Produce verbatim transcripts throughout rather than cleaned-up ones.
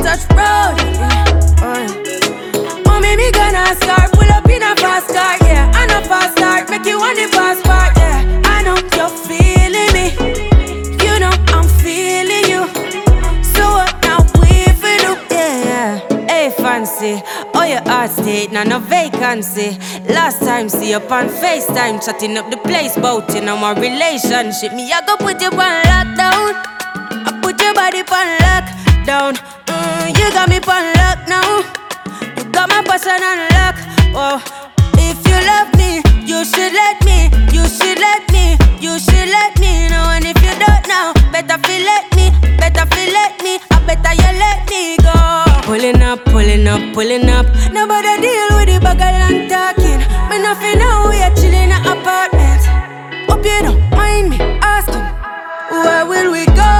touch road. Yeah. Oh, yeah. Mommy, me gonna start, pull up in a fast car, yeah. And a fast start, make you want the fast part, yeah. I know you're feeling me, you know I'm feeling you. So what now we for do, yeah. Hey fancy, oh your heart state, now no vacancy. Last time see up on FaceTime, chatting up the place, bout you know my relationship. Me I go put you on lockdown, I put your body on lockdown. Mm, you got me on lock now, you got my person on lock. Oh, if you love me, you should let me, you should let me, you should let me know. And if you don't know, better feel let me, better feel let me, I better you let me go. Pulling up, pulling up, pulling up. Nobody deal with the bagel and talking. Me nothing now, we are chilling in an apartment. Hope you don't mind me asking, where will we go?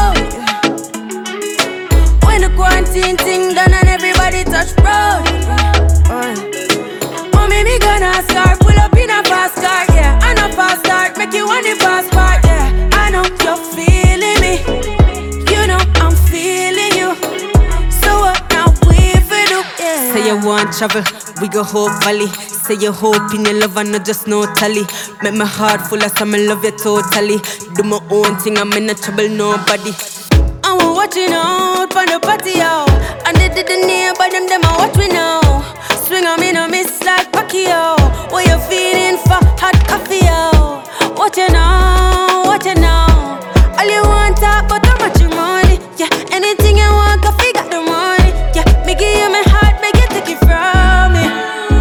When the quarantine thing done and everybody touch road. Oh, mommy, me gonna start, pull up in a fast car, yeah. And a fast start, make you want the fast part, yeah. I know you're feeling me, you know I'm feeling you. So what now we for do, yeah. Say you want travel, we go Hope Valley. Say you hope in your love and not just no tally. Make my heart full of some, I love you totally. Do my own thing, I'm in no trouble, nobody. I'm watching out for the party, yo. And they didn't hear by them, them I watch me now. Swing on me, no miss like Pacquiao. What you feeling for hot coffee, yo? Watch you now, watch you now. All you want talk but how much you money. Yeah, anything you want, coffee got the money. Yeah, me give you my heart, make you take it from me.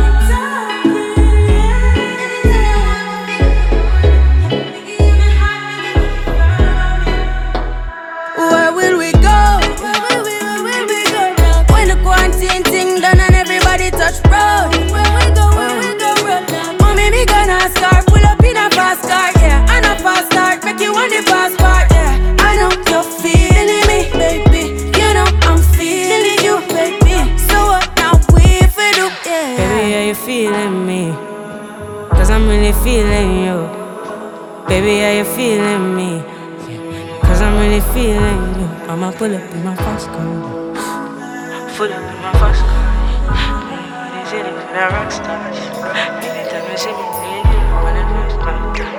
Where will we go? Where will we, where will we go now? When the quarantine thing done and everybody touch road. Where we go, where we go road now? Mommy, me gonna start, pull up in a fast car, yeah. And a fast start, make you want the fast part, yeah. I know you're feeling me, baby. You know I'm feeling you, baby. So what now we for do, yeah. Baby, are you feeling me? Cause I'm really feeling you. Baby, are you feeling me? Cause I'm really feeling you. I'ma pull up in my fast car. Pull up in my fast car. These idiots, they're rock stars. Anytime you see me, they do. When I do,